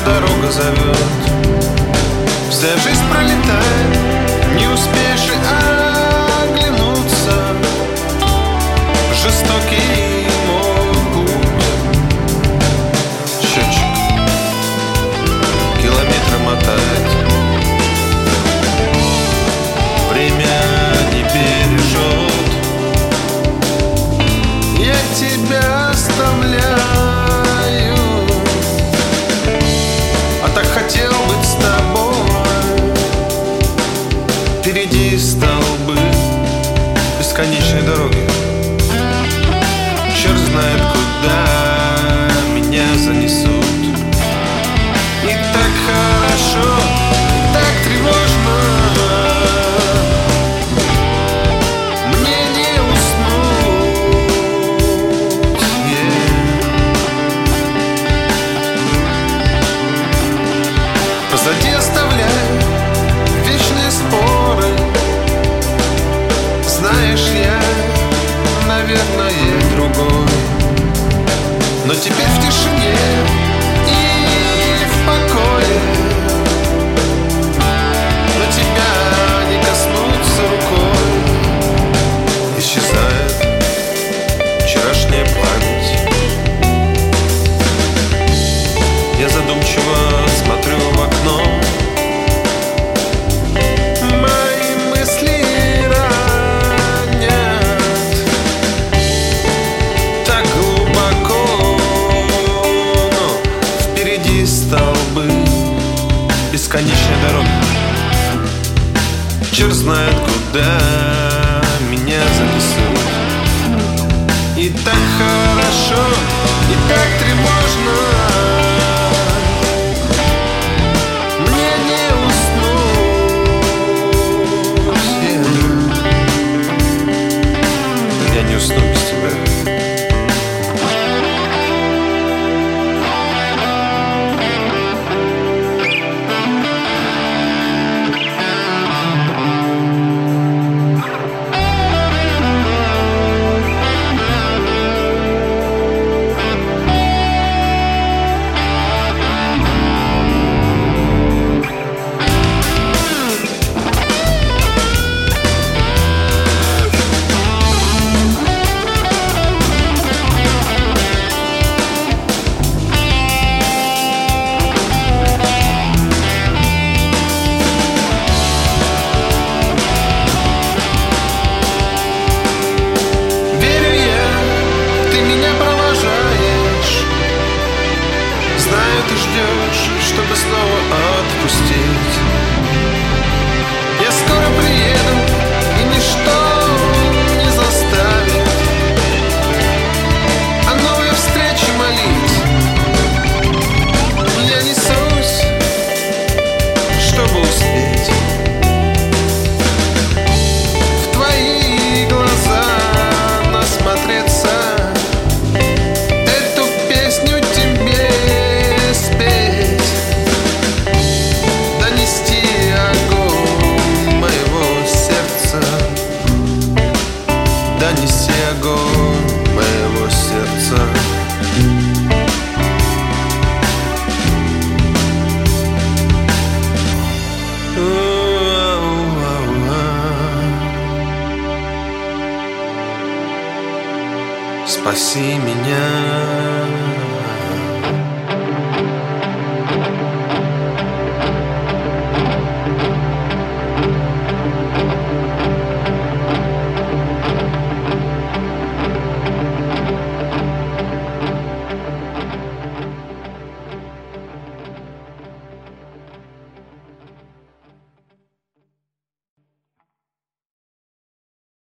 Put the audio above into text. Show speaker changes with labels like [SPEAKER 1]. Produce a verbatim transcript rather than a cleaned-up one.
[SPEAKER 1] дорога зовет. Вся жизнь пролетает, не успеешь и оглянуться. Жестокий мой путь. Счетчик километры мотает. Время не бережет. Я тебя оставляю, а так хотел быть с тобой. Впереди столбы бесконечной дороги. Черт знает, куда меня занесут. И так хорошо, и так тревожно. Мне не уснуть, yeah. Позади оставляю вечные споры. Знаешь, я, наверное, другой, но теперь в тишине и в покое. На тебя не коснуться рукой. Исчезает вчерашняя память. Я задумчиво смотрю в окно. Мои мысли ранят так глубоко, но впереди столбы бесконечной дороги. Черт знает, куда меня занесут. И так хорошо, и так тревожно. Мне не уснуть, yeah. Я не усну без тебя. Ты ждешь, чтобы снова отпустить. Я скоро приеду, и ничто не заставит о новой встрече молить. Я несусь, чтобы успеть в твои глаза насмотреться. Донеси огонь моего сердца. Спаси меня.